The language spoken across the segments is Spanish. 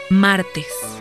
Martes.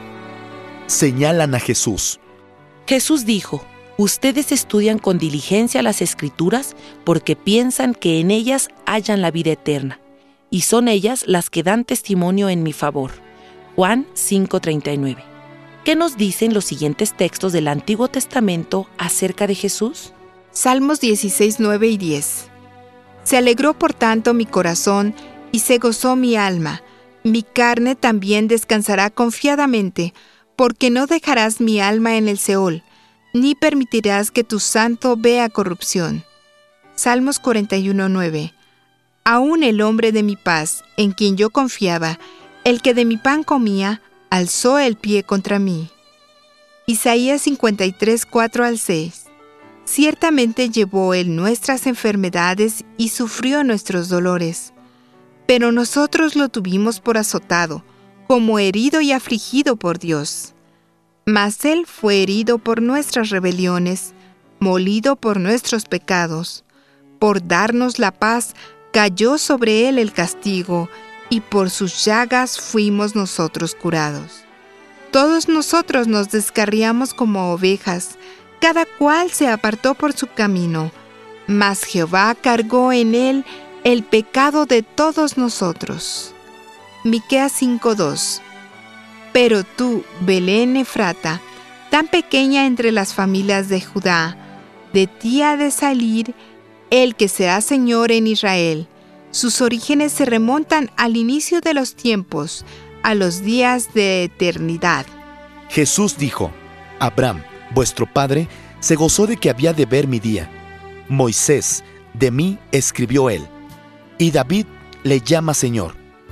Señalan a Jesús. Jesús dijo: ustedes estudian con diligencia las Escrituras porque piensan que en ellas hallan la vida eterna, y son ellas las que dan testimonio en mi favor. Juan 5:39. ¿Qué nos dicen los siguientes textos del Antiguo Testamento acerca de Jesús? Salmos 16, 9 y 10. Se alegró por tanto mi corazón y se gozó mi alma. Mi carne también descansará confiadamente, porque no dejarás mi alma en el Seol, ni permitirás que tu santo vea corrupción. Salmos 41, 9. Aún el hombre de mi paz, en quien yo confiaba, el que de mi pan comía, alzó el pie contra mí. Isaías 53, 4 al 6. Ciertamente llevó él nuestras enfermedades y sufrió nuestros dolores. Pero nosotros lo tuvimos por azotado, como herido y afligido por Dios. Mas él fue herido por nuestras rebeliones, molido por nuestros pecados. Por darnos la paz, cayó sobre él el castigo, y por sus llagas fuimos nosotros curados. Todos nosotros nos descarriamos como ovejas, cada cual se apartó por su camino, mas Jehová cargó en él el pecado de todos nosotros. Miqueas 5:2. Pero tú, Belén Efrata, tan pequeña entre las familias de Judá, de ti ha de salir el que será Señor en Israel. Sus orígenes se remontan al inicio de los tiempos, a los días de eternidad. Jesús dijo: Abraham, vuestro padre, se gozó de que había de ver mi día. Moisés, de mí escribió él. Y David le llama Señor.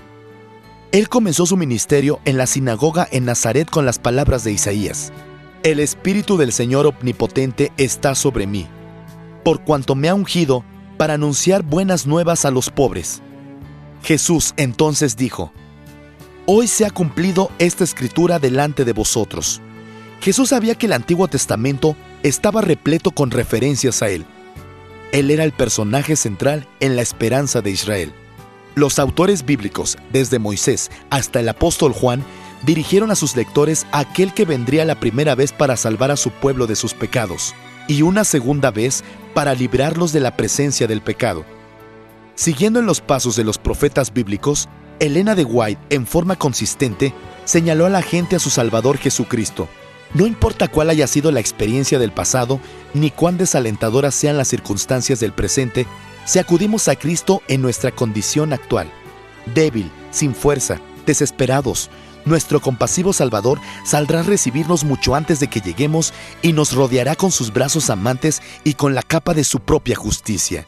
Él comenzó su ministerio en la sinagoga en Nazaret con las palabras de Isaías: El Espíritu del Señor Omnipotente está sobre mí, por cuanto me ha ungido para anunciar buenas nuevas a los pobres. Jesús entonces dijo: Hoy se ha cumplido esta escritura delante de vosotros. Jesús sabía que el Antiguo Testamento estaba repleto con referencias a él. Él era el personaje central en la esperanza de Israel. Los autores bíblicos, desde Moisés hasta el apóstol Juan, dirigieron a sus lectores a aquel que vendría la primera vez para salvar a su pueblo de sus pecados, y una segunda vez para librarlos de la presencia del pecado. Siguiendo en los pasos de los profetas bíblicos, Elena de White, en forma consistente, señaló a la gente a su Salvador Jesucristo. No importa cuál haya sido la experiencia del pasado, ni cuán desalentadoras sean las circunstancias del presente, si acudimos a Cristo en nuestra condición actual, débil, sin fuerza, desesperados, nuestro compasivo Salvador saldrá a recibirnos mucho antes de que lleguemos y nos rodeará con sus brazos amantes y con la capa de su propia justicia.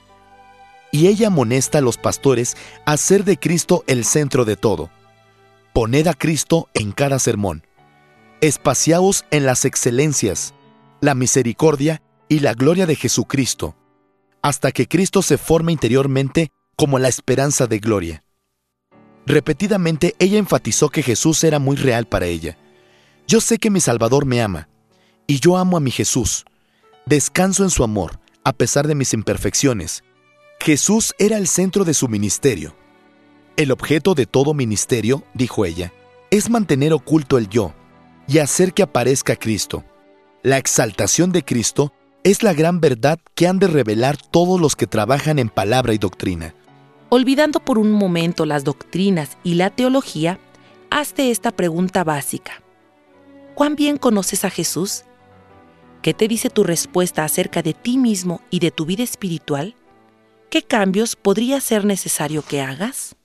Y ella amonesta a los pastores a hacer de Cristo el centro de todo. Poned a Cristo en cada sermón. Espaciaos en las excelencias, la misericordia y la gloria de Jesucristo, hasta que Cristo se forme interiormente como la esperanza de gloria. Repetidamente ella enfatizó que Jesús era muy real para ella. Yo sé que mi Salvador me ama, y yo amo a mi Jesús. Descanso en su amor, a pesar de mis imperfecciones. Jesús era el centro de su ministerio. El objeto de todo ministerio, dijo ella, es mantener oculto el yo y hacer que aparezca Cristo. La exaltación de Cristo es la gran verdad que han de revelar todos los que trabajan en palabra y doctrina. Olvidando por un momento las doctrinas y la teología, hazte esta pregunta básica: ¿cuán bien conoces a Jesús? ¿Qué te dice tu respuesta acerca de ti mismo y de tu vida espiritual? ¿Qué cambios podría ser necesario que hagas?